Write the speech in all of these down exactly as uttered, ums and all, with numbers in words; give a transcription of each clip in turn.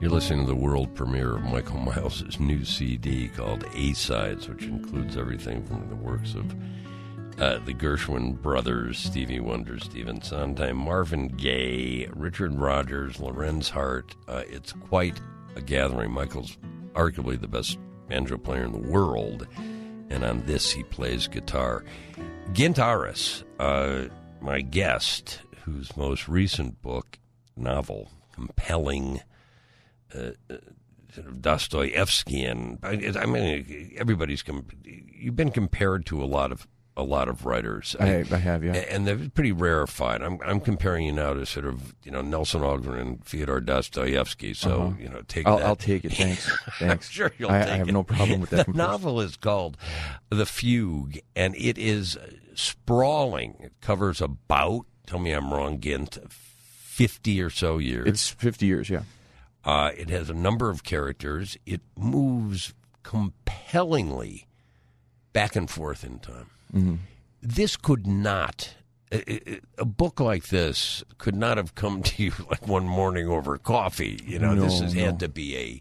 You're listening to the world premiere of Michael Miles' new C D called A-Sides, which includes everything from the works of uh, the Gershwin brothers, Stevie Wonder, Stephen Sondheim, Marvin Gaye, Richard Rodgers, Lorenz Hart. Uh, it's quite a gathering. Michael's arguably the best banjo player in the world, and on this he plays guitar. Gint Aris, uh, my guest, whose most recent book, novel, compelling, Uh, uh, sort of Dostoevskian. I mean, everybody's com- you've been compared to a lot of a lot of writers. I, I have, yeah, and they're pretty rarefied. I'm I'm comparing you now to sort of you know Nelson Algren and Fyodor Dostoevsky. So uh-huh. you know, take I'll, that. I'll take it. Thanks, thanks. I'm sure you'll I, take I have it. no problem with that. The novel is called The Fugue, and it is sprawling. It covers about, tell me I'm wrong, Gint, fifty or so years. It's fifty years, yeah. Uh, it has a number of characters. It moves compellingly back and forth in time. Mm-hmm. This could not, a, a book like this could not have come to you like one morning over coffee. You know, no, this has no. had to be a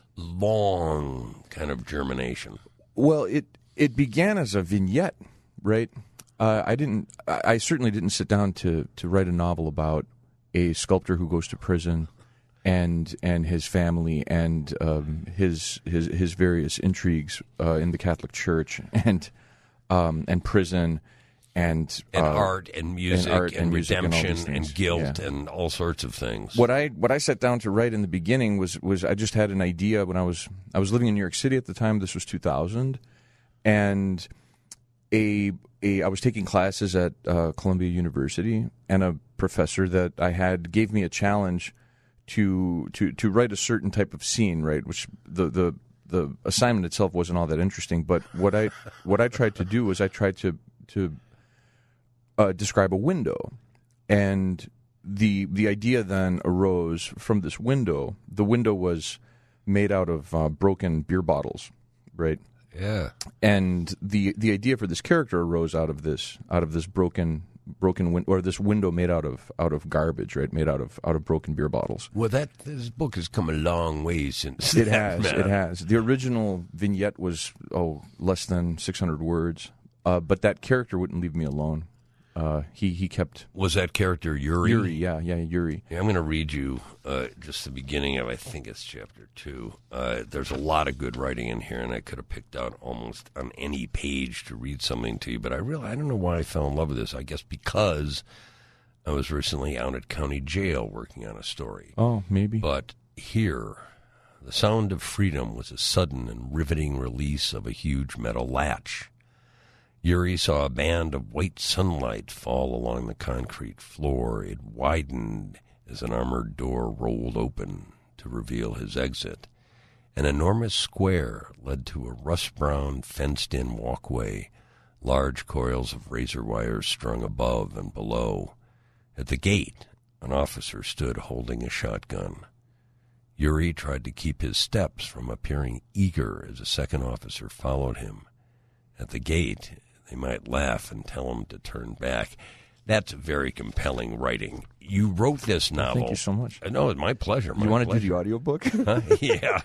long kind of germination. Well, it it began as a vignette, right? Uh, I didn't. I, I certainly didn't sit down to to write a novel about a sculptor who goes to prison. And and his family and um, his his his various intrigues uh, in the Catholic Church and um, and prison and and uh, art and music and, art and, and music redemption and, all these and guilt yeah. and all sorts of things. What I what I sat down to write in the beginning was was I just had an idea when I was I was living in New York City at the time. This was two thousand, and a a I was taking classes at uh, Columbia University, and a professor that I had gave me a challenge. To, to to write a certain type of scene, right? Which the, the the assignment itself wasn't all that interesting, but what I what I tried to do was I tried to to uh, describe a window, and the the idea then arose from this window. The window was made out of uh, broken beer bottles, right? Yeah, and the the idea for this character arose out of this out of this broken. broken win- or this window made out of out of garbage, right? Made out of out of broken beer bottles. Well, that this book has come a long way since it that, has. man. It has. The original vignette was oh less than six hundred words, uh, but that character wouldn't leave me alone. Uh, he he kept. Was that character Yuri? Yuri, yeah, yeah, Yuri. Yeah, I'm going to read you uh, just the beginning of, I think it's chapter two. Uh, there's a lot of good writing in here, and I could have picked out almost on any page to read something to you, but I really, I don't know why I fell in love with this. I guess because I was recently out at county jail working on a story. Oh, maybe. But here, the sound of freedom was a sudden and riveting release of a huge metal latch. Yuri saw a band of white sunlight fall along the concrete floor. It widened as an armored door rolled open to reveal his exit. An enormous square led to a rust-brown, fenced-in walkway, large coils of razor wires strung above and below. At the gate, an officer stood holding a shotgun. Yuri tried to keep his steps from appearing eager as a second officer followed him. At the gate, they might laugh and tell him to turn back. That's very compelling writing. You wrote this novel. Thank you so much. No, it's my pleasure. My you want pleasure. to do the audiobook? Huh? Yeah.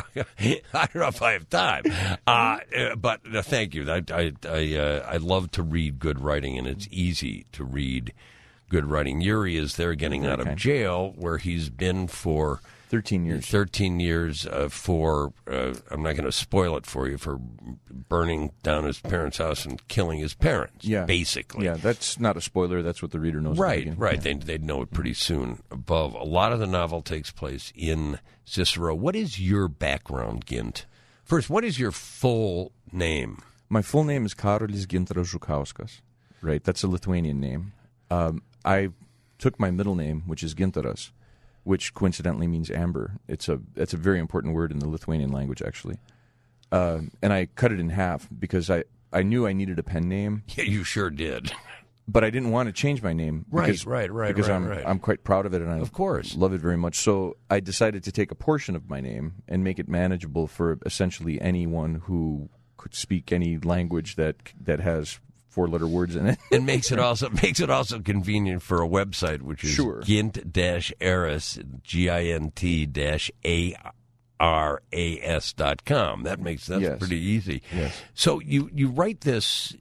I don't know if I have time. Uh, but uh, thank you. I, I, I, uh, I love to read good writing, and it's easy to read good writing. Yuri is there getting out of okay. jail, where he's been for thirteen years. thirteen years uh, for, uh, I'm not going to spoil it for you, for burning down his parents' house and killing his parents, yeah. basically. Yeah, that's not a spoiler. That's what the reader knows. Right, right. Yeah. They, they'd know it pretty soon above. A lot of the novel takes place in Cicero. What is your background, Gint? First, what is your full name? My full name is Karolis Gintaras Žukauskas. Right, that's a Lithuanian name. Um, I took my middle name, which is Gintaras, which coincidentally means amber. It's a it's a very important word in the Lithuanian language, actually. Uh, and I cut it in half because I, I knew I needed a pen name. Yeah, you sure did. But I didn't want to change my name. Because, right, right, right. Because right, I'm right. I'm quite proud of it, and I of course. love it very much. So I decided to take a portion of my name and make it manageable for essentially anyone who could speak any language that that has four-letter words in it. It makes it also makes it also convenient for a website, which is Sure. Gint-Aras, G I N T dash A R A S dot com. That makes that's Yes. pretty easy. Yes. So you, you write this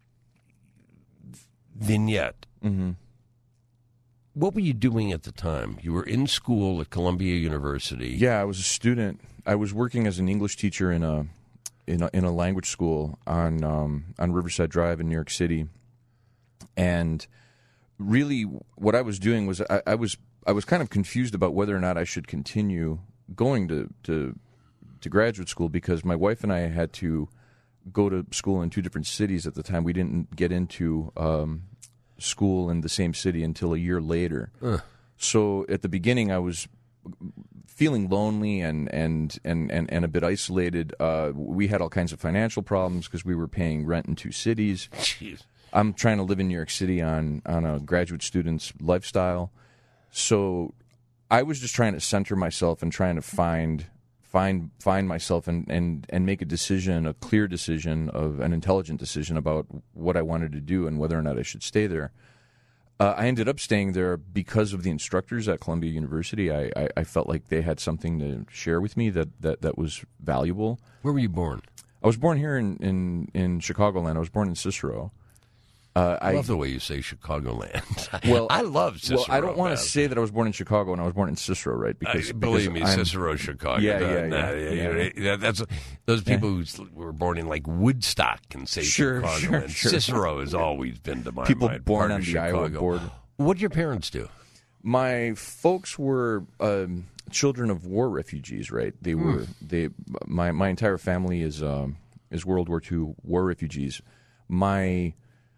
vignette. Mm-hmm. What were you doing at the time? You were in school at Columbia University. Yeah, I was a student. I was working as an English teacher in a in a, in a language school on um, on Riverside Drive in New York City, and really, what I was doing was I, I was I was kind of confused about whether or not I should continue going to to to graduate school, because my wife and I had to go to school in two different cities at the time. We didn't get into um, school in the same city until a year later. Uh. So at the beginning, I was feeling lonely and and, and, and, and a bit isolated. Uh, we had all kinds of financial problems because we were paying rent in two cities. Jeez. I'm trying to live in New York City on, on a graduate student's lifestyle. So I was just trying to center myself and trying to find find find myself and, and, and make a decision, a clear decision, of an intelligent decision about what I wanted to do and whether or not I should stay there. Uh, I ended up staying there because of the instructors at Columbia University. I, I, I felt like they had something to share with me that, that, that was valuable. Where were you born? I was born here in, in, in Chicagoland. I was born in Cicero. Uh, I I love the way you say Chicagoland. Well, I love Cicero. Well, I don't want man. to say that I was born in Chicago and I was born in Cicero, right? Because I, believe because me, I'm- Cicero, Chicago. Yeah, That- yeah, that- yeah, you know, yeah. that- that's those people who were born in like Woodstock can say Sure, Chicago. sure, and sure. Cicero has always been to my People mind, born part on of the Iowa Chicago. border. What did your parents do? My folks were um, children of war refugees, right? They were they. My my entire family is um, is World War Two war refugees. My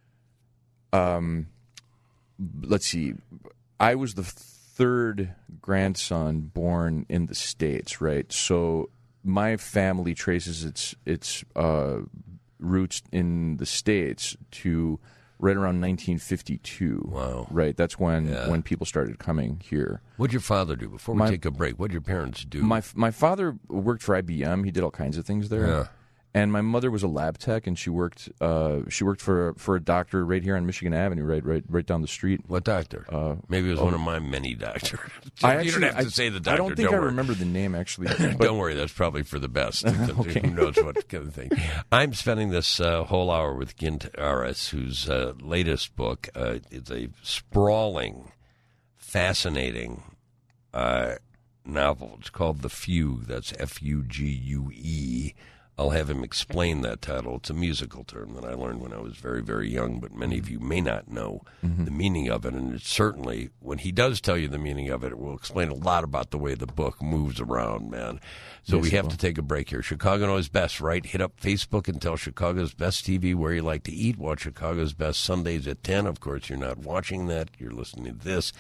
um, let's see, I was the third grandson born in the States, right? So my family traces its its uh, roots in the States to right around nineteen fifty-two. Wow. Right, that's when Yeah. when people started coming here. What did your father do? Before we My- take a break, what did your parents do? My my father worked for I B M. He did all kinds of things there. Yeah. And my mother was a lab tech, and she worked uh, she worked for for a doctor right here on Michigan Avenue, right right right down the street. What doctor? Uh, Maybe it was one of my many doctors. I you actually, don't have to I, say the doctor. I don't think I worry. remember the name actually. But Don't worry, that's probably for the best. Okay. Who knows what kind of thing. I'm spending this uh, whole hour with Gint-Aras, whose uh, latest book uh, is a sprawling, fascinating uh, novel. It's called The Fugue. That's F U G U E. I'll have him explain that title. It's a musical term that I learned when I was very, very young, but many of you may not know Mm-hmm. the meaning of it. And it's certainly, when he does tell you the meaning of it, it will explain a lot about the way the book moves around, man. So Yes, we it have will. to take a break here. Chicago Knows Best, right? Hit up Facebook and tell Chicago's Best T V where you like to eat. Watch Chicago's Best Sundays at ten. Of course, you're not watching that. You're listening to this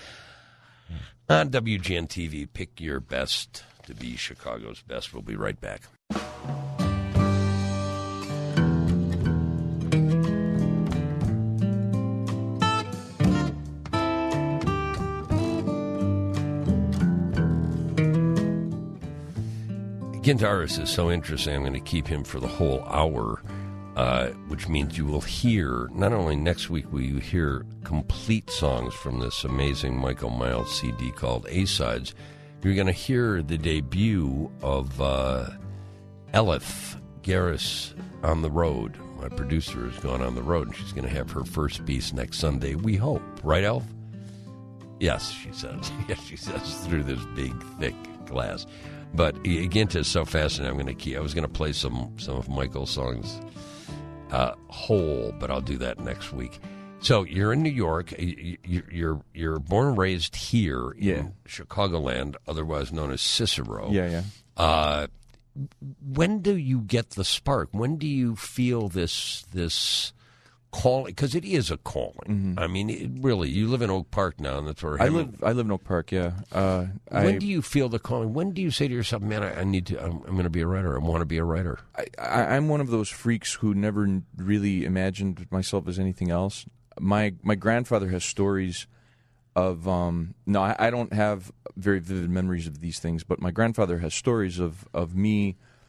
on W G N T V. Pick your best to be Chicago's best. We'll be right back. Gint-Aras is so interesting, I'm going to keep him for the whole hour, uh, which means you will hear, not only next week will you hear complete songs from this amazing Michael Miles C D called A-Sides, you're going to hear the debut of uh, Elif Garris on the road. My producer has gone on the road, and she's going to have her first piece next Sunday, we hope. Right, Elf? Yes, she says. Yes, she says, through this big, thick glass. But again, it's so fascinating. I'm going to keep. I was going to play some some of Michael's songs uh, whole, but I'll do that next week. So you're in New York. You- you- You're you're born and raised here Yeah. in Chicagoland, otherwise known as Cicero. yeah, yeah. Uh, when do you get the spark? When do you feel this this calling? Because it is a calling. I mean, it, really, you live in Oak Park now, and that's where Mm-hmm. I Hammond- live I live in Oak Park. Yeah. Uh, When I, do you feel the calling? When do you say to yourself, "Man, I, I need to. I'm, I'm going to be a writer. I want to be a writer." I, I, I'm one of those freaks who never n- really imagined myself as anything else. My my grandfather has stories of um, no, I, I don't have very vivid memories of these things, but my grandfather has stories of of me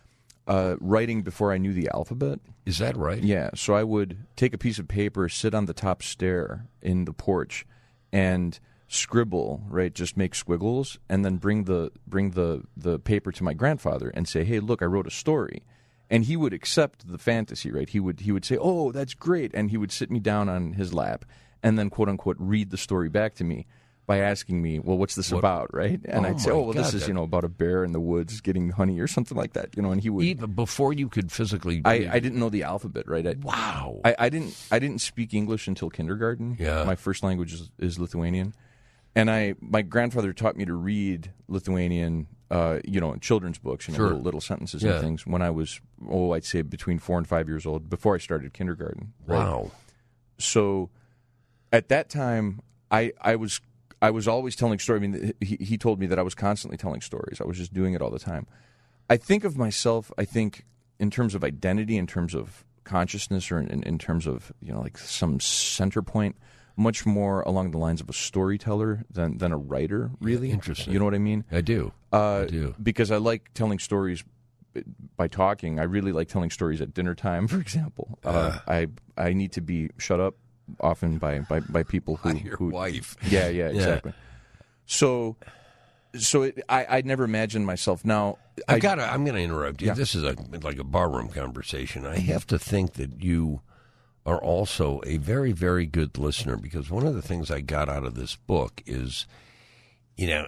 uh, writing before I knew the alphabet. Is that right? Yeah, so I would take a piece of paper, sit on the top stair in the porch, and scribble, right, just make squiggles, and then bring the bring the, the paper to my grandfather and say, hey, look, I wrote a story. And he would accept the fantasy, right? He would he would say, oh, that's great, and he would sit me down on his lap and then, quote-unquote, read the story back to me by asking me, well, what's this what? about, right? And Oh I'd say, my oh, well, God, this is, that- you know, about a bear in the woods getting honey or something like that, you know, and he would... Even before you could physically. I, I didn't know the alphabet, right? I, Wow. I, I didn't I didn't speak English until kindergarten. Yeah. My first language is, is Lithuanian. And I my grandfather taught me to read Lithuanian, uh, you know, children's books, you know, Sure. little, little sentences Yeah. and things when I was, oh, I'd say between four and five years old, before I started kindergarten. Right? Wow. So at that time, I, I was I was always telling stories. I mean, he, he told me that I was constantly telling stories. I was just doing it all the time. I think of myself, I think, in terms of identity, in terms of consciousness, or in, in, in terms of, you know, like some center point, much more along the lines of a storyteller than, than a writer, really. Interesting. You know what I mean? I do. Uh, I do. Because I like telling stories by talking. I really like telling stories at dinner time, for example. Uh, I I need to be shut up often by, by, by people who... Your who wife. Yeah, yeah, exactly. So, so it, I, I'd never imagined myself. Now, I've I, got to, I'm going to interrupt you. Yeah. This is a, like a barroom conversation. I have to think that you are also a very, very good listener, because one of the things I got out of this book is, you know,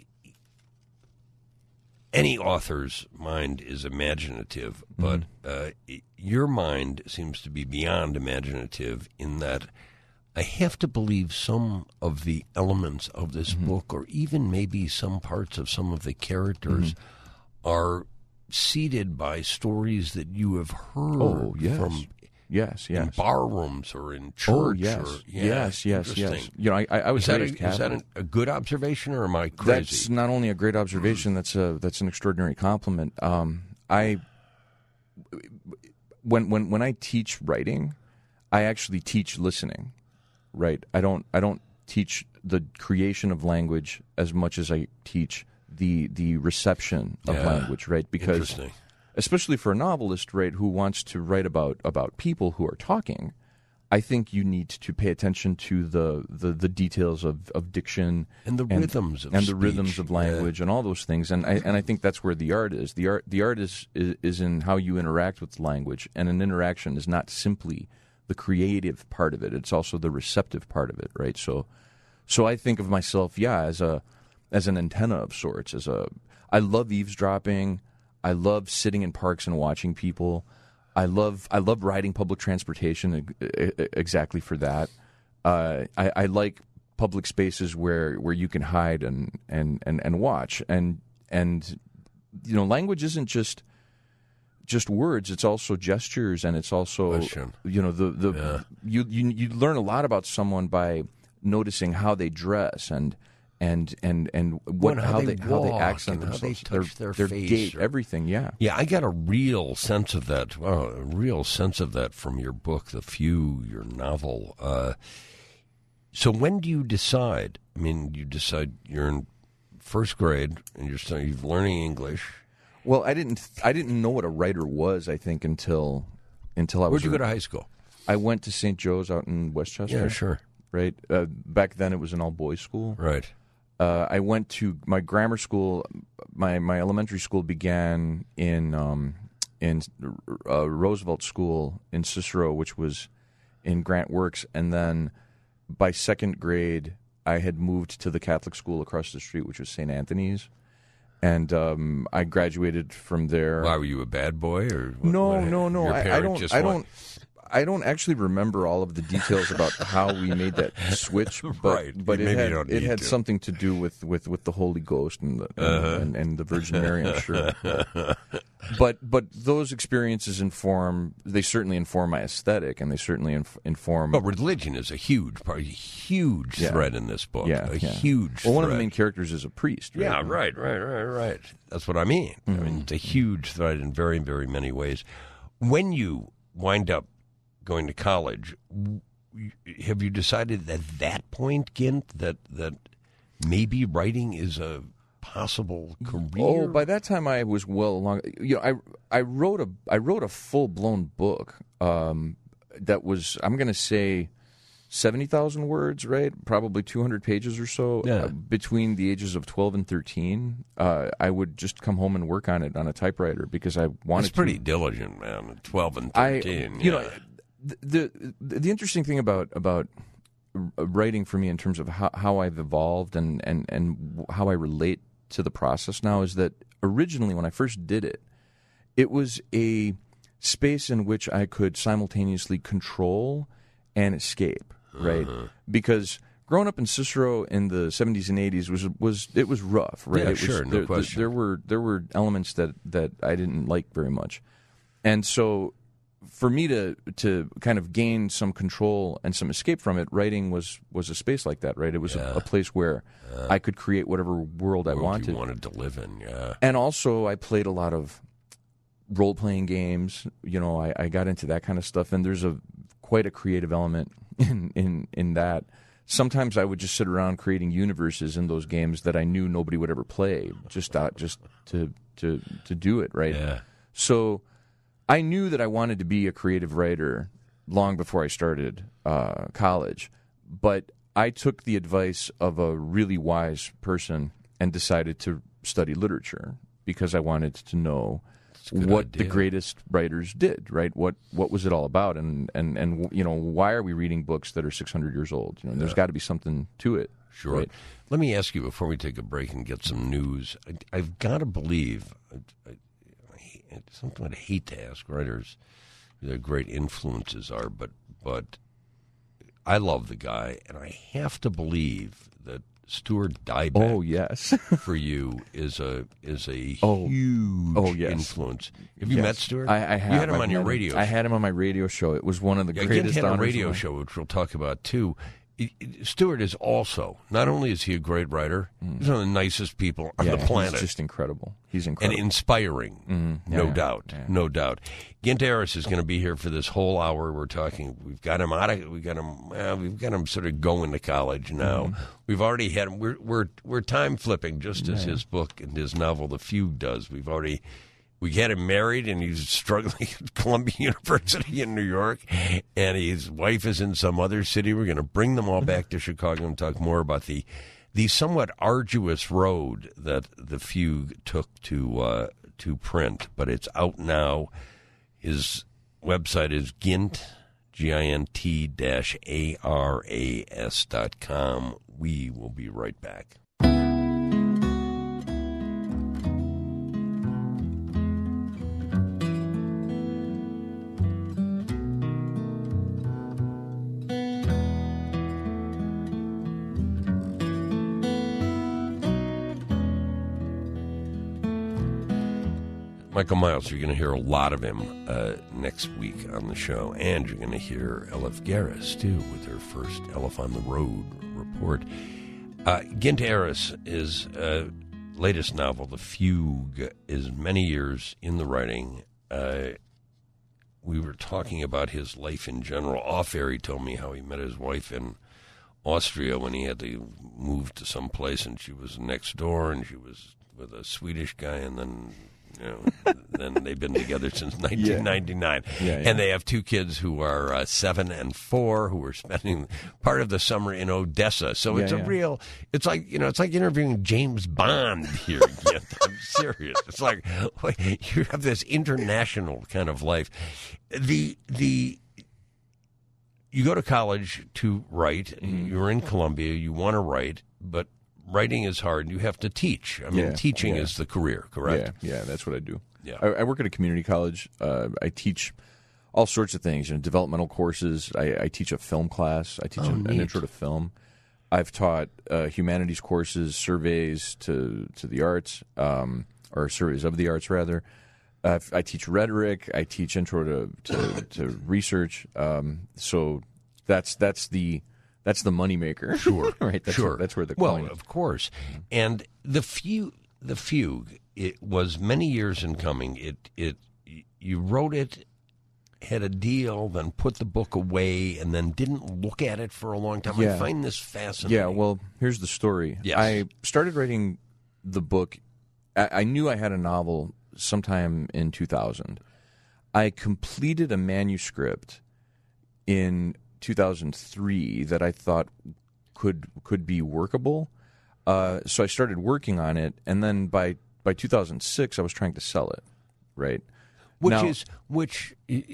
any author's mind is imaginative, but uh, your mind seems to be beyond imaginative in that I have to believe some of the elements of this Mm-hmm. book, or even maybe some parts of some of the characters, Mm-hmm. are seeded by stories that you have heard Oh, yes. from yes, in yes. bar rooms or in church. Oh, yes. Or, yeah, yes, yes, yes. interesting. You know, I, I I was Is that, a, raised is that Catholic. a, a good observation, or am I crazy? That's not only a great observation. That's a that's an extraordinary compliment. Um, I when when when I teach writing, I actually teach listening. Right. I don't I don't teach the creation of language as much as I teach the the reception of Yeah. language. Right. Because Interesting. especially for a novelist, right, who wants to write about about people who are talking, I think you need to pay attention to the, the, the details of, of diction And the rhythms of and the speech. rhythms of language and all those things. And I and I think that's where the art is. The art the art is, is is in how you interact with language, and an interaction is not simply the creative part of it. It's also the receptive part of it, right? So so I think of myself, yeah, as a as an antenna of sorts, as a I love eavesdropping. I love sitting in parks and watching people. I love I love riding public transportation exactly for that. Uh, I, I like public spaces where, where you can hide and, and, and, and watch. And and you know, language isn't just just words. It's also gestures, and it's also Question. you know the the Yeah. you, you you learn a lot about someone by noticing how they dress and. And and and what Well, how how they they how they walk accent and how they themselves, touch their their face gait, or- everything. Yeah, Yeah, I got a real sense of that. Well, a real sense of that from your book, The Few, your novel. Uh, so when do you decide? I mean, you decide you're in first grade and you're starting, you're learning English. Well, I didn't. I didn't know what a writer was. I think until until I was. Where'd you go to high school? I went to Saint Joe's out in Westchester. Yeah, sure. Right. Uh, back then, it was an all boys school. Right. Uh, I went to my grammar school. My my elementary school began in um, in uh, Roosevelt School in Cicero, which was in Grant Works, and then by second grade, I had moved to the Catholic school across the street, which was Saint Anthony's. And um, I graduated from there. Why, were you a bad boy or what, No, what- no, no. your I, I parents don't. just I want- don't. I don't actually remember all of the details about how we made that switch, but Right. but it Maybe you had don't it need had to. something to do with, with, with the Holy Ghost and the and, Uh-huh. and, and the Virgin Mary, I'm sure. but but those experiences inform. They certainly inform my aesthetic, and they certainly inf- inform. But religion is a huge part, a huge Yeah. thread in this book. yeah, a yeah. huge. Well, one of the thread. main characters is a priest. Right? Yeah, right, right, right, right. That's what I mean. I Mm-hmm. mean, it's a huge thread in very, very many ways. When you wind up going to college, w- have you decided at that point, Gint, that that maybe writing is a possible career? Oh, by that time I was well along. You know, I I wrote a I wrote a full blown book um, that was, I'm going to say, seventy thousand words, right? Probably two hundred pages or so. Yeah. Uh, between the ages of twelve and thirteen, uh, I would just come home and work on it on a typewriter because I wanted. It's pretty to. diligent, man. At twelve and I, thirteen, you yeah. know, the, the the interesting thing about about writing for me in terms of how, how I've evolved and, and, and how I relate to the process now is that originally when I first did it, it was a space in which I could simultaneously control and escape, right? Uh-huh. Because growing up in Cicero in the seventies and eighties was was it was rough, right? Yeah, it was, sure, no there, question. There were there were elements that, that I didn't like very much, and so for me to to kind of gain some control and some escape from it, writing was was a space like that, right? It was Yeah. a, a place where Uh, I could create whatever world I world wanted. you wanted to live in, yeah. And also, I played a lot of role playing games. You know, I, I got into that kind of stuff, and there's a quite a creative element in, in in that. Sometimes I would just sit around creating universes in those games that I knew nobody would ever play, just out, just to to to do it, right? Yeah. So I knew that I wanted to be a creative writer long before I started uh, college, but I took the advice of a really wise person and decided to study literature because I wanted to know a good what idea. the greatest writers did, right? What what was it all about? And, and, and you know, why are we reading books that are six hundred years old? You know, there's got to be something to it. Sure. Right? Let me ask you before we take a break and get some news. I, I've got to believe, I, I, I, something I'd hate to ask writers who their great influences are, but but I love the guy, and I have to believe that Stuart Dybek Oh, yes. for you is a is a Oh. huge Oh, yes. influence. Have you Yes. met Stuart? I, I have. You had him I've on your met radio I show. had him on my radio show. It was one of the Yeah, greatest Gint had a honors radio of my- show, which we'll talk about too. It- it- Stuart is also, not only is he a great writer, he's one of the nicest people on yeah, the planet. He's just incredible. He's and incredible. inspiring, Mhm. Yeah, no yeah, doubt, yeah. no doubt. Gint Harris is going to be here for this whole hour. We're talking. We've got him out of. We got him. Well, we've got him sort of going to college now. Mm-hmm. We've already had him. We're we're we're time flipping, just as his book and his novel, The Fugue, does. We've already. We had him married, and he's struggling at Columbia University in New York, and his wife is in some other city. We're going to bring them all back to Chicago and talk more about the the somewhat arduous road that The Fugue took to uh, to print, but it's out now. His website is Gint, G I N T dash A R A S dot com. We will be right back. Michael Miles, you're going to hear a lot of him uh, next week on the show, and you're going to hear Elif Garris, too, with her first Elif on the Road report. Uh, Gint Harris, his uh, latest novel, The Fugue, is many years in the writing. Uh, we were talking about his life in general. Off-air, he told me how he met his wife in Austria when he had to move to some place, and she was next door, and she was with a Swedish guy, and then... You know, then they've been together since nineteen ninety-nine. Yeah. Yeah, yeah. And they have two kids who are uh, seven and four who are spending part of the summer in Odessa. So it's Yeah, a yeah. real, it's like, you know, it's like interviewing James Bond here again. I'm serious. It's like, you have this international kind of life. The, the, you go to college to write. Mm-hmm. You're in Columbia. You want to write, but writing is hard, and you have to teach. I mean, Yeah, teaching yeah. is the career, correct? Yeah, yeah, that's what I do. Yeah. I, I work at a community college. Uh, I teach all sorts of things, you know, developmental courses. I, I teach a film class. I teach Oh, an, an neat. intro to film. I've taught uh, humanities courses, surveys to to the arts, um, or surveys of the arts rather. Uh, I teach rhetoric. I teach intro to to, to research. Um, so that's that's the that's the moneymaker. Sure, right? That's sure. Where, that's where the well, coin is. of course. And the fugue, the fugue, it was many years in coming. It it you wrote it, had a deal, then put the book away, and then didn't look at it for a long time. I Yeah. find this fascinating. Yeah, well, here's the story. Yes. I started writing the book, I, I knew I had a novel sometime in two thousand. I completed a manuscript in two thousand three that I thought could could be workable. Uh, so I started working on it, and then by, by two thousand six, I was trying to sell it, right? Which now, is, which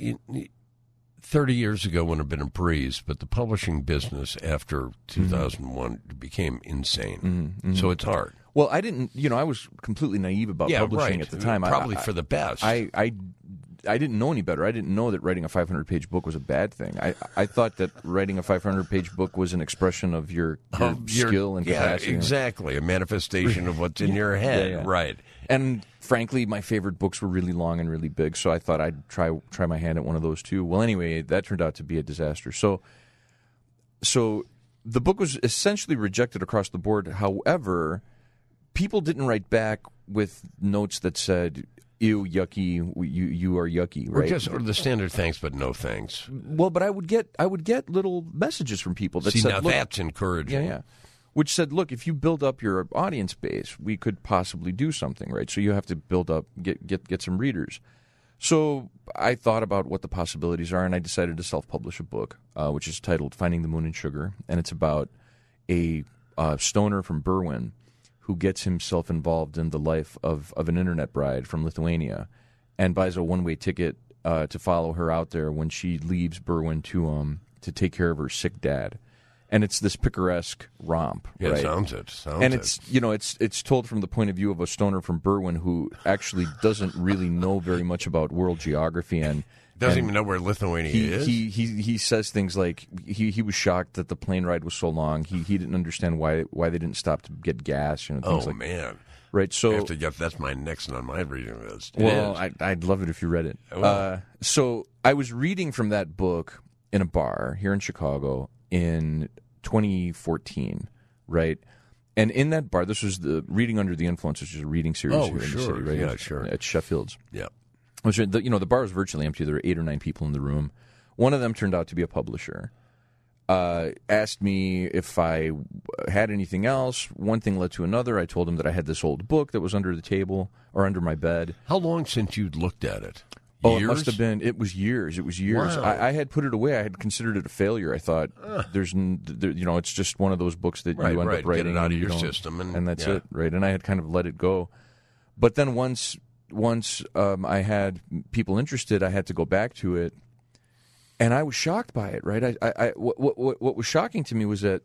thirty years ago would have been a breeze, but the publishing business after two thousand one mm-hmm. became insane. Mm-hmm, mm-hmm. So it's hard. Well, I didn't, you know, I was completely naive about yeah, publishing right. at the time. Probably I, for the best. I, I, I didn't know any better. I didn't know that writing a five hundred page book was a bad thing. I, I thought that writing a five hundred page book was an expression of your, your um, skill and capacity. Yeah, exactly. A manifestation of what's in yeah, your head. Yeah, yeah. Right. And frankly, my favorite books were really long and really big, so I thought I'd try try my hand at one of those too. Well, anyway, that turned out to be a disaster. So, so the book was essentially rejected across the board. However, people didn't write back with notes that said, ew, yucky, you you are yucky, right? Or just or the standard thanks but no thanks. Well, but I would get I would get little messages from people that See, said, now look, that's encouraging. Yeah, yeah. Which said, look, if you build up your audience base, we could possibly do something, right? So you have to build up, get get get some readers. So I thought about what the possibilities are, and I decided to self-publish a book, uh, which is titled Finding the Moon and Sugar, and it's about a uh, stoner from Berwyn who gets himself involved in the life of, of an internet bride from Lithuania and buys a one-way ticket uh, to follow her out there when she leaves Berwyn to um to take care of her sick dad. And it's this picaresque romp, yeah, right? sounds it. Sounds and it. it's you know it's it's told from the point of view of a stoner from Berwyn who actually doesn't really know very much about world geography and doesn't and even know where Lithuania he, is. He he he says things like he he was shocked that the plane ride was so long. He he didn't understand why why they didn't stop to get gas. You know, things oh like, man, right? So I have to get, that's my next on my reading list. It well, is. I, I'd love it if you read it. I will. Uh, so I was reading from that book in a bar here in Chicago in twenty fourteen, right? And in that bar, this was the Reading Under the Influence, which is a reading series Oh, here sure. in the city, right? Yeah, At- sure. At Sheffield's. Yeah. Which, the, you know, the bar was virtually empty. There were eight or nine people in the room. One of them turned out to be a publisher. Uh, asked me if I had anything else. One thing led to another. I told him that I had this old book that was under the table or under my bed. How long since you'd looked at it? Oh, Years? it must have been. It was years. It was years. Wow. I, I had put it away. I had considered it a failure. I thought, uh. there's, n- there, you know, it's just one of those books that Right, you end right. up writing Get it out of and, your you know, system, and, and that's yeah. it, right? And I had kind of let it go. But then once, once um, I had people interested, I had to go back to it, and I was shocked by it. Right? I, I, I what, what, what was shocking to me was that,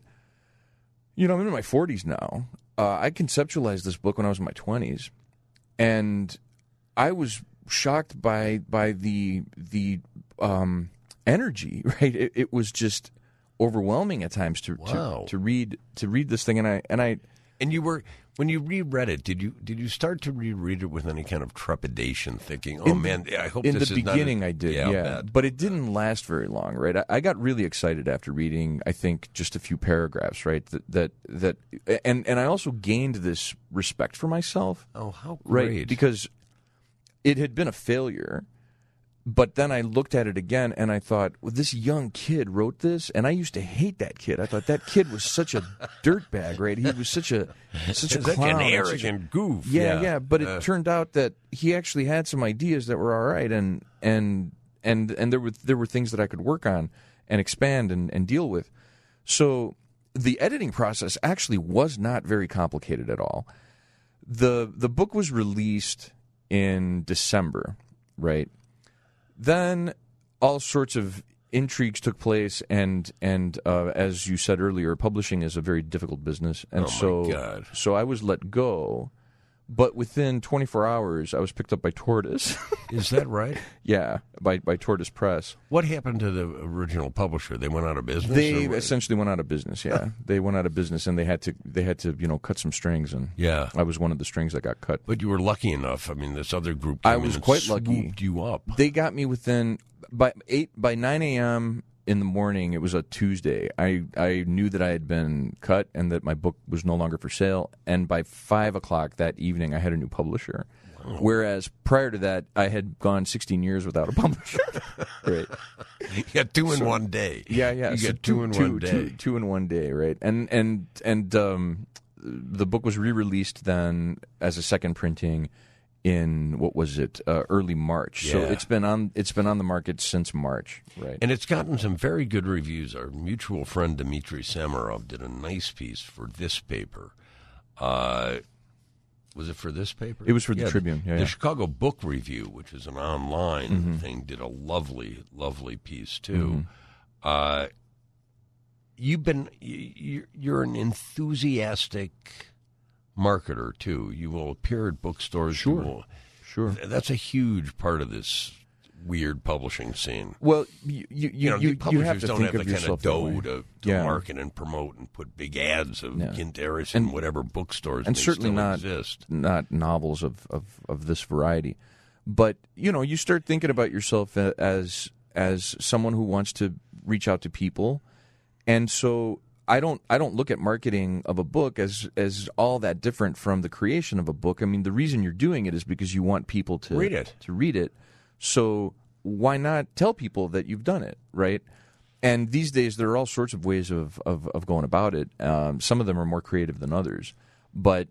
you know, I'm in my forties now. Uh, I conceptualized this book when I was in my twenties, and I was shocked by by the the um, energy. Right, it, it was just overwhelming at times to, Wow. to to read to read this thing, and I and I And you were when you reread it, did you did you start to reread it with any kind of trepidation, thinking, "Oh in, man, I hope in this the is not beginning a-" I did, yeah, yeah, I'll bet. but it didn't last very long. Right, I, I got really excited after reading. I think just a few paragraphs. Right, that that, that and and I also gained this respect for myself. Oh, how Right, great! because it had been a failure, but then I looked at it again and I thought, well, this young kid wrote this, and I used to hate that kid. I thought that kid was such a dirtbag, right? He was such a such a It's like clown, an and arrogant such a- goof. Yeah, yeah, but it Uh, turned out that he actually had some ideas that were all right, and and and and there were there were things that I could work on and expand and, and deal with. So the editing process actually was not very complicated at all. The the book was released in December, right? Then all sorts of intrigues took place, and and uh, as you said earlier, publishing is a very difficult business, and Oh, my so God. so I was let go. But within twenty-four hours, I was picked up by Tortoise. Is that right? Yeah, by by Tortoise Press. What happened to the original publisher? They went out of business. They or what? essentially went out of business. Yeah, they went out of business, and they had to they had to you know cut some strings, and Yeah. I was one of the strings that got cut. But you were lucky enough. I mean, this other group. I came in was and quite lucky. swooped you up. They got me within by eight by nine a.m. in the morning. It was a Tuesday. I I knew that I had been cut and that my book was no longer for sale. And by five o'clock that evening, I had a new publisher. Wow. Whereas prior to that, I had gone sixteen years without a publisher. Right. You got two in So- one day. Yeah, yeah. You so get two in two, one day. Two, two in one day, right? And and and um, the book was re-released then as a second printing in what was it uh, early March. Yeah. So it's been on it's been on the market since March, right? And it's gotten some very good reviews. Our mutual friend Dmitry Samarov did a nice piece for this paper. Uh, was it for this paper? It was for the yeah, Tribune. Yeah, the yeah. Chicago Book Review, which is an online Mm-hmm. thing, did a lovely, lovely piece too. Mm-hmm. Uh, you've been you- you're an enthusiastic marketer too. You will appear at bookstores. Sure. You will, Sure. That's a huge part of this weird publishing scene. Well, you you You know, you, the you publishers have to don't think have of the kind of yourself that dough way. to, to Yeah. market and promote and put big ads of Yeah. Quinteris And- in whatever bookstores and may certainly still not exist. not novels of, of, of this variety. But you know, you start thinking about yourself a- as as someone who wants to reach out to people, and so I don't I don't look at marketing of a book as as all that different from the creation of a book. I mean, the reason you're doing it is because you want people to Read it. to read it. So why not tell people that you've done it, right? And these days, there are all sorts of ways of, of, of going about it. Um, some of them are more creative than others. But,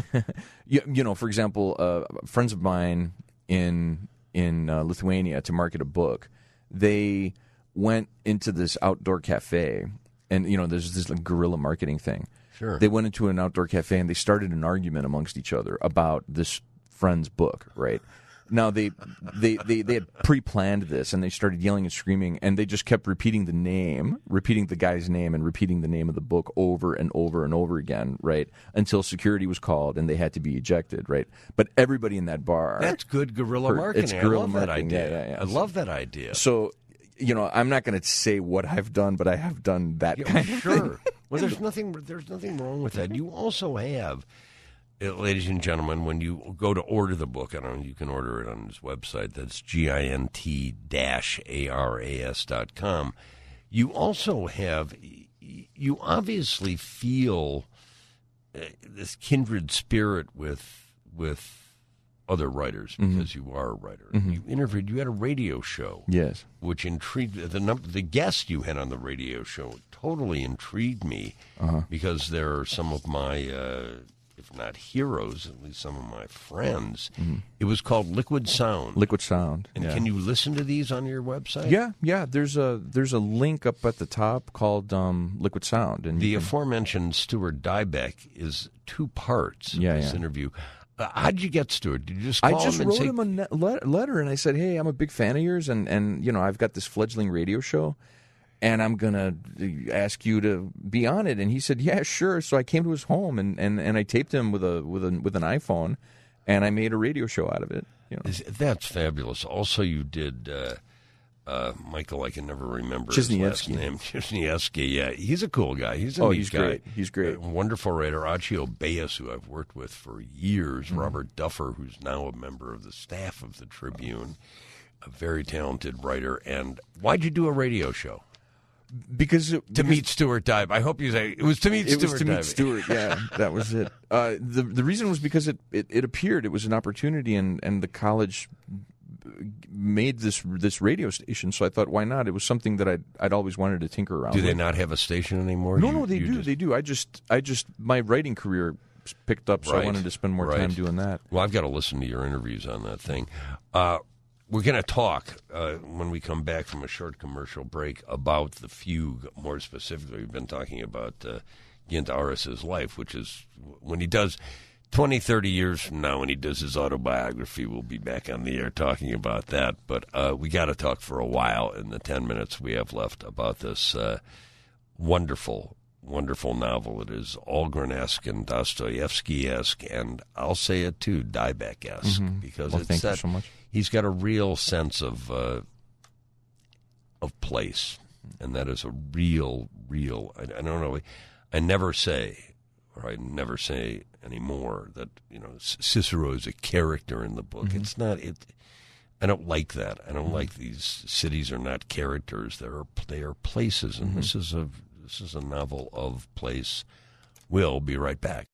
you, you know, for example, uh, friends of mine in in uh, Lithuania to market a book, they went into this outdoor cafe. And, you know, there's this like, guerrilla marketing thing. Sure. They went into an outdoor cafe and they started an argument amongst each other about this friend's book, right? Now, they, they, they, they had pre-planned this, and they started yelling and screaming, and they just kept repeating the name, repeating the guy's name, and repeating the name of the book over and over and over again, right? Until security was called, and they had to be ejected, right? But everybody in that bar... That's good guerrilla Heard- marketing. it's guerrilla I love that marketing. idea. Yeah, yeah, yeah. I love that idea. So, you know, I'm not going to say what I've done, but I have done that Yeah, kind of sure. thing. Well, there's nothing. There's nothing wrong with that. You also have, uh, ladies and gentlemen, when you go to order the book, I don't know, you can order it on his website. That's gint dash aras dot com. You also have. You obviously feel uh, this kindred spirit with with other writers because you are a writer. You interviewed. You had a radio show. Yes. Which intrigued the number. The guest you had on the radio show totally intrigued me because there are some of my, uh, if not heroes, at least some of my friends. It was called Liquid Sound. Liquid Sound. and yeah. can you listen to these on your website? Yeah, yeah. There's a there's a link up at the top called um, Liquid Sound, and The you can- aforementioned Stuart Dybeck is two parts Yeah, of this yeah. interview. Uh, how'd you get Stuart? Did you just call I just him and wrote say, him a ne- let- letter, and I said, "Hey, I'm a big fan of yours, and and you know I've got this fledgling radio show, and I'm gonna ask you to be on it." And he said, "Yeah, sure." So I came to his home, and, and, and I taped him with a with a with an iPhone, and I made a radio show out of it. You know, Is- That's fabulous. Also, you did uh, uh, Michael. I can never remember his last Wisniewski. name. Wisniewski. Yeah, he's a cool guy. He's a Oh, neat he's guy. great. He's great. A wonderful writer. Accio Baez, who I've worked with for years. Mm-hmm. Robert Duffer, who's now a member of the staff of the Tribune. A very talented writer. And why'd you do a radio show? because it, To because meet Stuart Dybe. I hope you say it was to meet it Stuart was to Dybe. meet Stewart. Yeah, that was it. Uh, the the reason was because it, it, it appeared it was an opportunity, and, and the college made this this radio station. So I thought, why not? It was something that I'd I'd always wanted to tinker around. Do they with. not have a station anymore? No, You- no, they you do. just- They do. I just I just my writing career picked up, so Right, I wanted to spend more right. time doing that. Well, I've got to listen to your interviews on that thing. Uh, we're going to talk uh, when we come back from a short commercial break about the fugue. More specifically, we've been talking about uh, Gint Aris's life, which is when he does twenty, thirty years from now, when he does his autobiography, we'll be back on the air talking about that. But uh, we got to talk for a while in the ten minutes we have left about this uh, wonderful wonderful novel. It is Algren-esque and Dostoevsky-esque, and I'll say it too, Dybeck-esque, because Well, it's thank you that, so much. he's got a real sense of uh, of place, and that is a real, real. I, I don't know. I never say, or I never say anymore that you know C- Cicero is a character in the book. Mm-hmm. It's not. It. I don't like that. I don't like these cities are not characters. They are they are places, and Mm-hmm. this is a this is a novel of place. We'll be right back.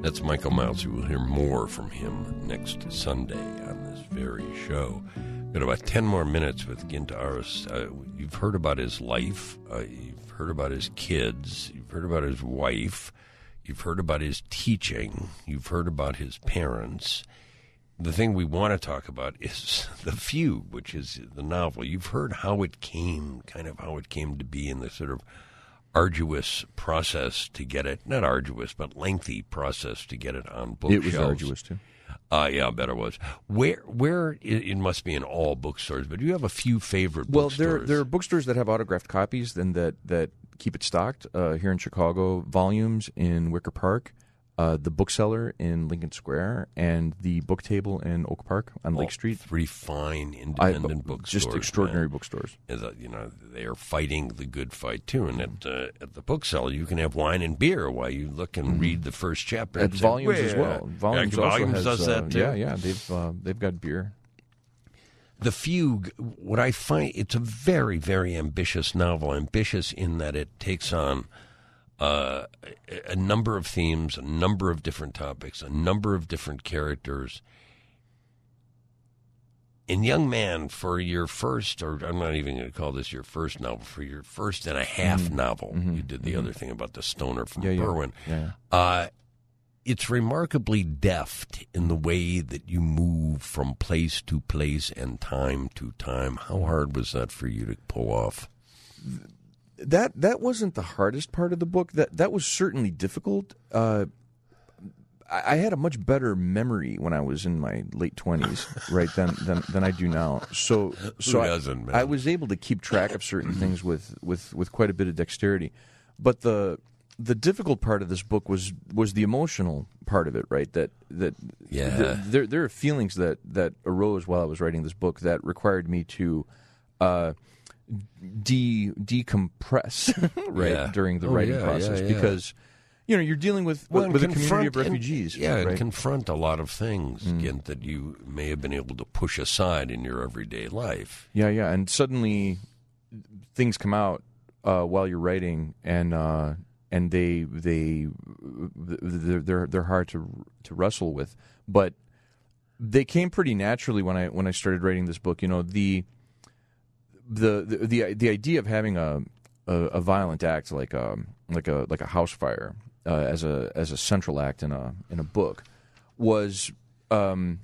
That's Michael Mouser. We'll hear more from him next Sunday on this very show. We've got about ten more minutes with Gint Aros. Uh, you've heard about his life. Uh, you've heard about his kids. You've heard about his wife. You've heard about his teaching. You've heard about his parents. The thing we want to talk about is The Fugue, which is the novel. You've heard how it came, kind of how it came to be in the sort of arduous process to get it, not arduous, but lengthy process to get it on bookshelves. It was arduous, too. Uh, yeah, I bet it was. Where, where it, it must be in all bookstores, but do you have a few favorite well, bookstores? Well, there, there are bookstores that have autographed copies and that, that keep it stocked. Uh, here in Chicago, Volumes in Wicker Park, uh, the Bookseller in Lincoln Square, and the Book Table in Oak Park on Lake oh, Street. Three fine independent I, bookstores. Just extraordinary man. bookstores. Is that, you know, they are fighting the good fight, too. And at, uh, at the Bookseller, you can have wine and beer while you look and read the first chapter. At say, Volumes as well. Volumes, yeah, also Volumes has, does uh, that, too. Yeah, yeah. They've, uh, they've got beer. The Fugue, what I find, it's a very, very ambitious novel. Ambitious in that it takes on uh, a number of themes, a number of different topics, a number of different characters. And young man, for your first, or I'm not even going to call this your first novel, for your first and a half mm-hmm. novel, mm-hmm. you did the mm-hmm. other thing about the stoner from yeah, Berwyn. Yeah. Yeah. Uh, it's remarkably deft in the way that you move from place to place and time to time. How hard was that for you to pull off? That that wasn't the hardest part of the book. That that was certainly difficult. Uh, I, I had a much better memory when I was in my late twenties, right, than, than than I do now. So so Who doesn't, man? I, I was able to keep track of certain things with, with, with quite a bit of dexterity. But the the difficult part of this book was was the emotional part of it, right? That that yeah. th- there there are feelings that, that arose while I was writing this book that required me to uh, de decompress right yeah. during the oh, writing yeah, process yeah, yeah. because you know you're dealing with well, with a community of and, refugees, yeah, right? and confront a lot of things Mm. again that you may have been able to push aside in your everyday life. Yeah, yeah, and suddenly things come out uh, while you're writing, and uh, and they they they're, they're they're hard to to wrestle with, but they came pretty naturally when I when I started writing this book. You know, the the the the, the idea of having a, a a violent act like a like a like a house fire uh, as a as a central act in a in a book was um,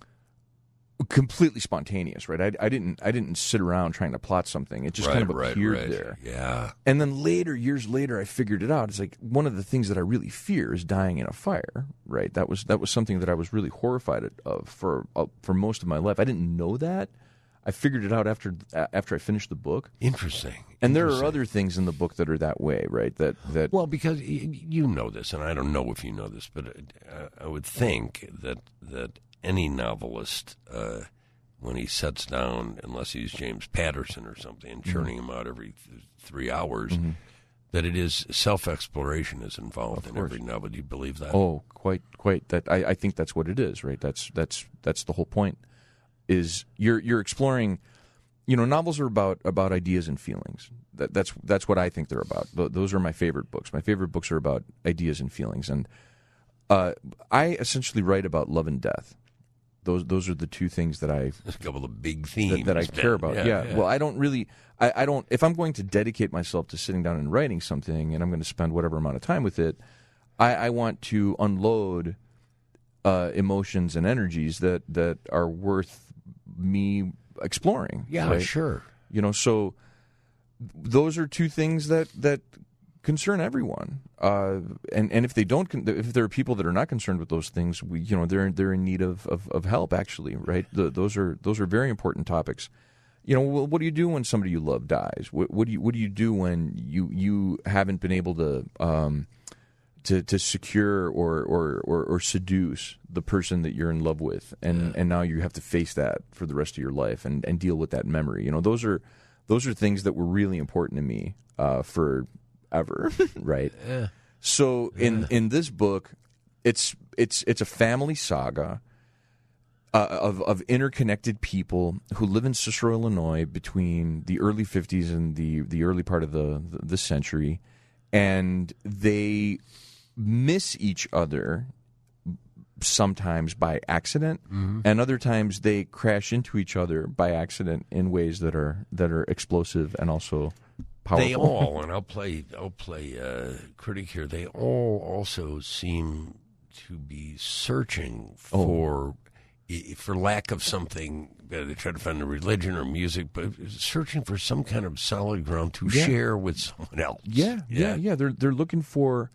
completely spontaneous, right? I, I didn't I didn't sit around trying to plot something. It just right, kind of right, appeared right. there. Yeah. And then later, years later, I figured it out. It's like one of the things that I really fear is dying in a fire, right? That was that was something that I was really horrified of for uh, for most of my life. I didn't know that. I figured it out after after I finished the book. Interesting. And there Interesting. are other things in the book that are that way, right? That that well, because y- you know this, and I don't know if you know this, but uh, I would think that that any novelist, uh, when he sets down, unless he's James Patterson or something, and churning mm-hmm. him out every th- three hours, mm-hmm. that it is self-exploration is involved in every novel. Do you believe that? Oh, quite, quite. That I, I think that's what it is, right? That's that's that's the whole point. Is you're you're exploring, you know, novels are about about ideas and feelings. That that's that's what I think they're about. Th- those are my favorite books. My favorite books are about ideas and feelings, and uh, I essentially write about love and death. Those those are the two things that I There's a couple of big themes that, that I care about. Yeah, yeah. yeah. Well, I don't really. I, I don't. If I'm going to dedicate myself to sitting down and writing something, and I'm going to spend whatever amount of time with it, I, I want to unload uh, emotions and energies that that are worth me exploring. Yeah, right? sure. You know, so those are two things that that concern everyone. Uh, and and if they don't, if there are people that are not concerned with those things, we you know they're they're in need of of, of help. Actually, right? The, those are those are very important topics. You know, well, what do you do when somebody you love dies? What, what do you what do you do when you you haven't been able to um, to to secure or, or, or, or seduce the person that you're in love with, and, yeah. and now you have to face that for the rest of your life and, and deal with that memory. You know, those are those are things that were really important to me uh, forever, right? Yeah. So in, yeah. in this book, it's it's it's a family saga uh, of of interconnected people who live in Cicero, Illinois, between the early fifties and the the early part of the the century, and they miss each other sometimes by accident, Mm-hmm. and other times they crash into each other by accident in ways that are that are explosive and also powerful. They all, and I'll play I'll play uh, critic here. They all also seem to be searching for, i for lack of something. Uh, they try to find a religion or music, but searching for some kind of solid ground to Yeah. share with someone else. Yeah, yeah, yeah. They're they're looking for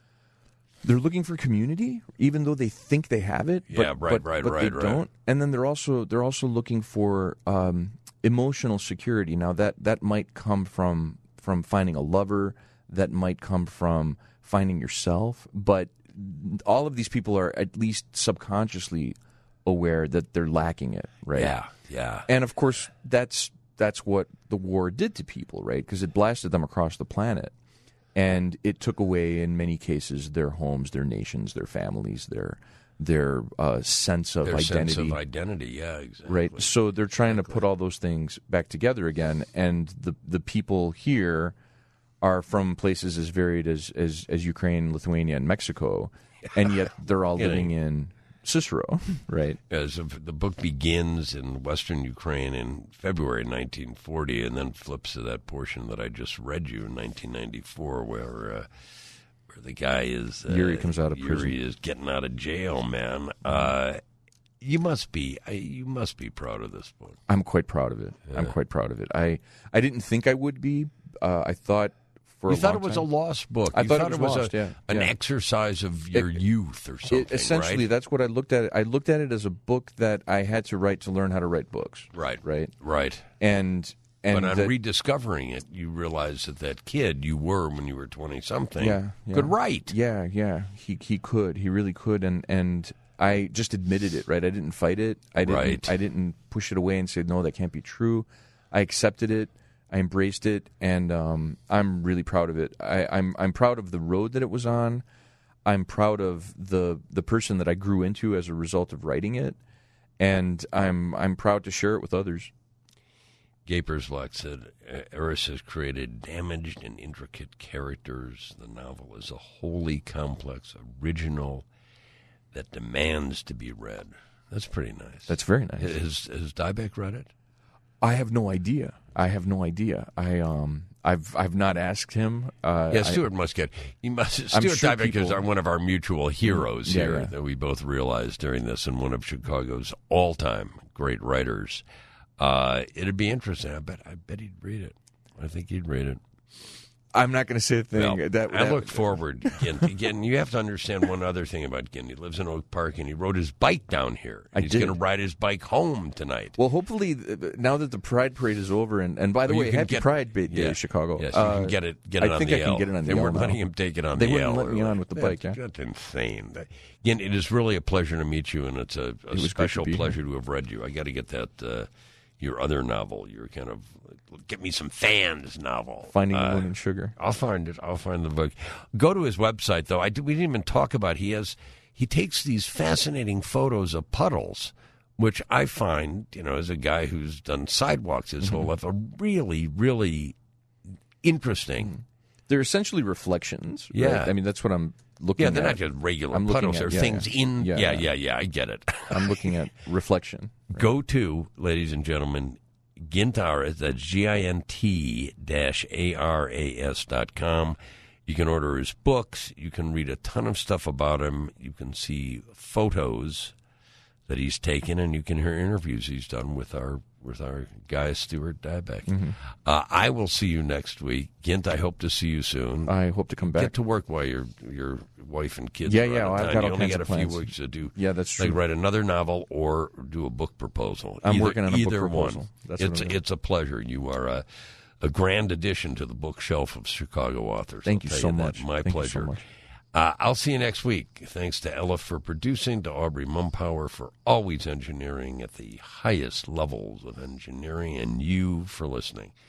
they're looking for community, even though they think they have it. But, Yeah, right, but, right, but right, they right. don't. And then they're also they're also looking for um, emotional security. Now that that might come from from finding a lover. That might come from finding yourself. But all of these people are at least subconsciously aware that they're lacking it, right? Yeah, yeah. And of course, that's that's what the war did to people, right? Because it blasted them across the planet, and it took away, in many cases, their homes, their nations, their families, their their uh, sense of Their identity. sense of identity, yeah, exactly. Right. So they're trying to put all those things back together again, and the the people here are from places as varied as as, as Ukraine, Lithuania, and Mexico, and yet they're all living in Cicero, right? As of, the book begins in western Ukraine in February nineteen forty, and then flips to that portion that I just read you in nineteen ninety-four, where uh, where the guy is uh, Yuri comes out of Yuri prison. is getting out of jail. Man, uh, you must be I, you must be proud of this book. I'm quite proud of it. I'm quite proud of it. I I didn't think I would be. Uh, I thought for You a thought long it was time, a lost book. I you thought thought it was lost, a, yeah, an yeah. exercise of your It- youth or something. It, essentially, right? that's what I looked at. It. I looked at it as a book that I had to write to learn how to write books. Right. Right. Right. And and But on that- rediscovering it, you realize that that kid you were when you were twenty-something Yeah, yeah. could write. Yeah, yeah, he he could, he really could, and and I just admitted it, right? I didn't fight it. I didn't. Right. I didn't push it away and say no, that can't be true. I accepted it. I embraced it, and um, I'm really proud of it. I, I'm I'm proud of the road that it was on. I'm proud of the the person that I grew into as a result of writing it, and I'm I'm proud to share it with others. Gaperslock said, Eris has created damaged and intricate characters. The novel is a wholly complex, original, that demands to be read. That's pretty nice. That's very nice. Has, has Dybeck read it? I have no idea. I have no idea. I um I've I've not asked him. Uh, Yeah, I- Stuart must get. He must. I'm Stuart sure Dybeck is people- our, one of our mutual heroes Yeah, here yeah. that we both realized during this, and one of Chicago's all-time great writers. Uh, it'd be interesting. I bet. I bet he'd read it. I think he'd read it. I'm not going to say a thing. Well, that, I that- look forward. Again, again, you have to understand one other thing about Ginn. He lives in Oak Park, and he rode his bike down here. I He's did. going to ride his bike home tonight. Well, hopefully, uh, now that the Pride Parade is over, and, and by the Well, you way, can happy get- Pride Day, yeah. Chicago. Yes, you Uh, can get it. Get I it on think the I can L. get it on the They L weren't now. letting him take it on They the wouldn't L. let me They're on like, with the "That's- bike, yeah." That's insane. Again, it is really a pleasure to meet you, and it's a, a was great to special be here. pleasure to have read you. I got to get that uh, your other novel, your kind of get me some fans novel, Finding the Uh, Moon and Sugar. I'll find it. I'll find the book. Go to his website, though. I did, we didn't even talk about. He has he takes these fascinating photos of puddles, which I find, you know, as a guy who's done sidewalks his Mm-hmm. whole life, are really, really interesting. They're essentially reflections. right? Yeah. I mean, that's what I'm looking Yeah, at. they're not just regular I'm looking puddles. at- They're yeah, things yeah. in. Yeah, Yeah, yeah. yeah, yeah. I get it. I'm looking at reflection. Go to, ladies and gentlemen, Gintaras, that's G I N T dash A R A S dot com. You can order his books. You can read a ton of stuff about him. You can see photos that he's taken, and you can hear interviews he's done with our with our guy, Stuart Dybeck. Mm-hmm. Uh, I will see you next week. Gint, I hope to see you soon. I hope to come back. Get to work while your your wife and kids Yeah, are yeah, out of I've town. got You all only kinds got a of few plans. weeks to do. Yeah, that's Like true. write another novel or do a book proposal. I'm Either- working on a book either proposal. One. That's what it's I'm doing. it's a pleasure. You are a, a grand addition to the bookshelf of Chicago authors. Thank I'll you tell so that. much. My Thank you so pleasure. much. Uh, I'll see you next week. Thanks to Ella for producing, to Aubrey Mumpower for always engineering at the highest levels of engineering, and you for listening.